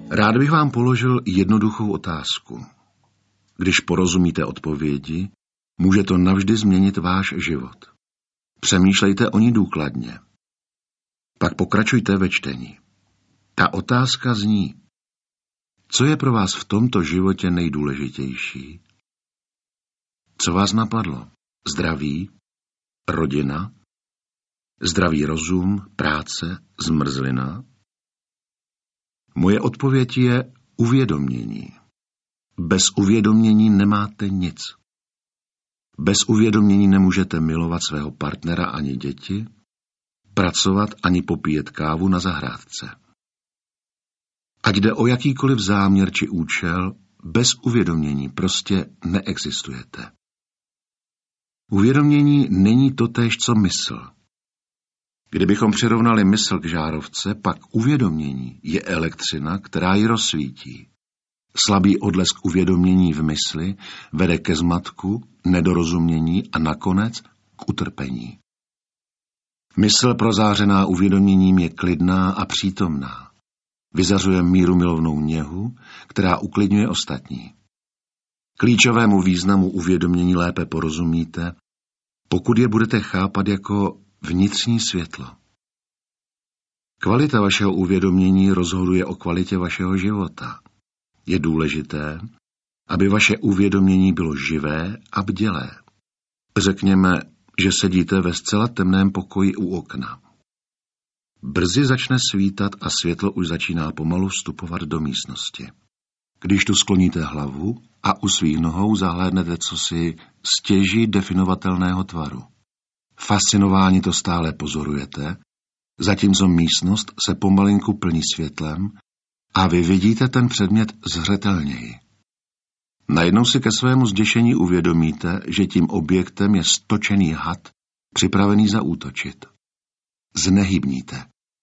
Rád bych vám položil jednoduchou otázku. Když porozumíte odpovědi, může to navždy změnit váš život. Přemýšlejte o ní důkladně. Pak pokračujte ve čtení. Ta otázka zní: co je pro vás v tomto životě nejdůležitější? Co vás napadlo? Zdraví? Rodina? Zdravý rozum? Práce? Zmrzlina? Moje odpověď je uvědomění. Bez uvědomění nemáte nic. Bez uvědomění nemůžete milovat svého partnera ani děti, pracovat ani popíjet kávu na zahrádce. Ať jde o jakýkoliv záměr či účel, bez uvědomění prostě neexistujete. Uvědomění není totéž, co mysl. Kdybychom přirovnali mysl k žárovce, pak uvědomění je elektřina, která ji rozsvítí. Slabý odlesk uvědomění v mysli vede ke zmatku, nedorozumění a nakonec k utrpení. Mysl prozářená uvědoměním je klidná a přítomná. Vyzařuje mírumilovnou něhu, která uklidňuje ostatní. Klíčovému významu uvědomění lépe porozumíte, pokud je budete chápat jako vnitřní světlo. Kvalita vašeho uvědomění rozhoduje o kvalitě vašeho života. Je důležité, aby vaše uvědomění bylo živé a bdělé. Řekněme, že sedíte ve zcela temném pokoji u okna. Brzy začne svítat a světlo už začíná pomalu vstupovat do místnosti. Když tu skloníte hlavu a u svých nohou zahlédnete cosi stěží definovatelného tvaru. Fascinováni to stále pozorujete, zatímco místnost se pomalinku plní světlem a vy vidíte ten předmět zřetelněji. Najednou si ke svému zděšení uvědomíte, že tím objektem je stočený had, připravený zaútočit. Znehybníte.